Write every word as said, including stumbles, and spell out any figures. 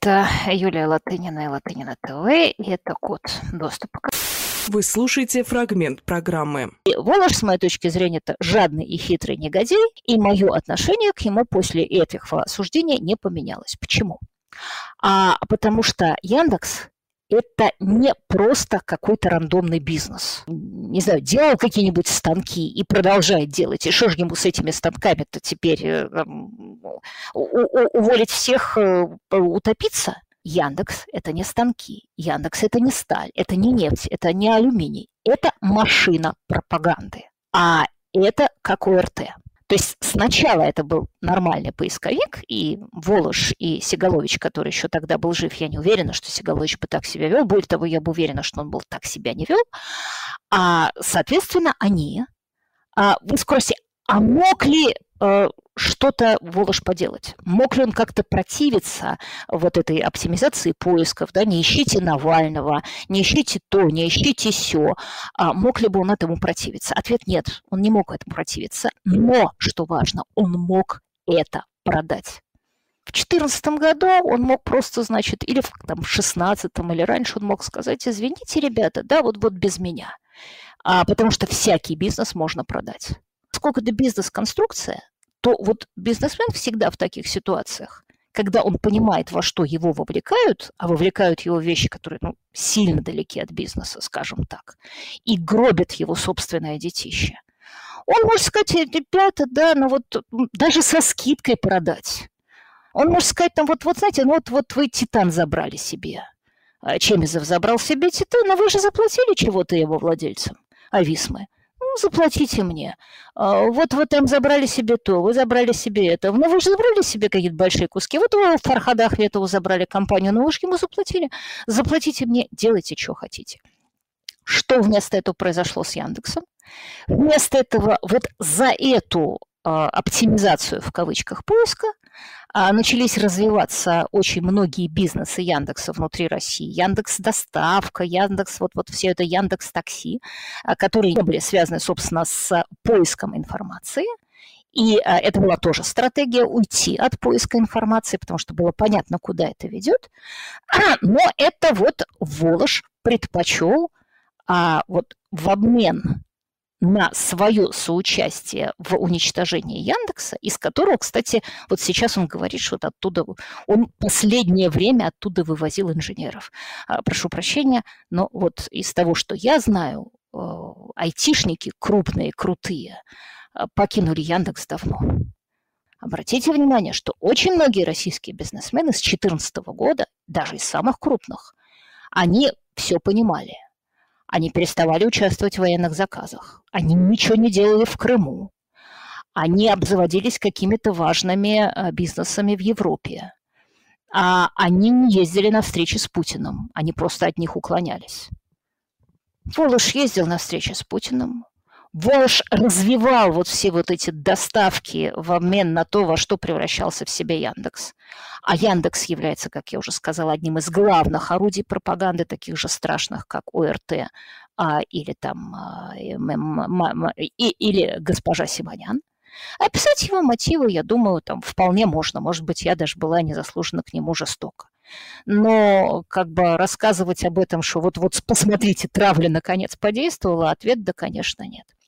Это Юлия Латынина и Латынина ТВ, и это код доступа. Вы слушаете фрагмент программы. Волош, с моей точки зрения, это жадный и хитрый негодяй, и мое отношение к нему после этого суждения не поменялось. Почему? А, потому что Яндекс – это не просто какой-то рандомный бизнес. Не знаю, делал какие-нибудь станки и продолжает делать. И что же ему с этими станками-то теперь э, у- у- уволить всех, э, утопиться? Яндекс – это не станки, Яндекс – это не сталь, это не нефть, это не алюминий. Это машина пропаганды. А это как ОРТ. То есть сначала это был нормальный поисковик, и Волош, и Сигалович, который еще тогда был жив, я не уверена, что Сигалович бы так себя вел, более того, я бы уверена, что он был так себя не вел. А, соответственно, они, а, вы спросите, а мог ли э, что-то Волош поделать? Мог ли он как-то противиться вот этой оптимизации поисков, да, не ищите Навального, не ищите то, не ищите сё. А мог ли бы он этому противиться? Ответ нет, он не мог этому противиться, но, что важно, он мог это продать. В две тысячи четырнадцатом году он мог просто, значит, или в там, в шестнадцатом, или раньше он мог сказать, извините, ребята, да, вот, вот без меня. А, потому что всякий бизнес можно продать. Поскольку это бизнес-конструкция, то вот бизнесмен всегда в таких ситуациях, когда он понимает, во что его вовлекают, а вовлекают его вещи, которые ну, сильно далеки от бизнеса, скажем так, и гробят его собственное детище, он может сказать, ребята, да, ну вот даже со скидкой продать. Он может сказать, там, вот, вот знаете, ну вот, вот вы Титан забрали себе. А Чемизов забрал себе Титан, но вы же заплатили чего-то его владельцам, Ависмы. Ну, заплатите мне. А, Вот вы там забрали себе то, вы забрали себе это. Ну, вы же забрали себе какие-то большие куски. Вот вы Фархада Ахметову забрали компанию, но вы же ему заплатили. Заплатите мне, делайте, что хотите. Что вместо этого произошло с Яндексом? Вместо этого вот за эту а, оптимизацию в кавычках поиска а, начались развиваться очень многие бизнесы Яндекса внутри России. Яндекс Доставка, Яндекс, вот, вот все это Яндекс Такси, а, которые не были связаны, собственно, с поиском информации. И а, это была тоже стратегия уйти от поиска информации, потому что было понятно, куда это ведет. Но это вот Волош предпочел а, вот в обмен на свое соучастие в уничтожении Яндекса, из которого, кстати, вот сейчас он говорит, что вот оттуда, он последнее время оттуда вывозил инженеров. А, Прошу прощения, но вот из того, что я знаю, э, айтишники крупные, крутые, э, покинули Яндекс давно. Обратите внимание, что очень многие российские бизнесмены с две тысячи четырнадцатого года, даже из самых крупных, они все понимали. Они переставали участвовать в военных заказах. Они ничего не делали в Крыму. Они обзаводились какими-то важными э, бизнесами в Европе. А они не ездили на встречи с Путиным. Они просто от них уклонялись. Волош ездил на встречи с Путиным. Волош развивал вот все вот эти доставки в обмен на то, во что превращался в себя Яндекс. А Яндекс является, как я уже сказала, одним из главных орудий пропаганды, таких же страшных, как ОРТ а, или, там, а, м- м- м- и- или госпожа Симонян. Описать его мотивы, я думаю, там вполне можно. Может быть, я даже была незаслуженно к нему жестока. Но как бы рассказывать об этом, что вот, вот посмотрите, травля наконец подействовала, ответ да, конечно, нет.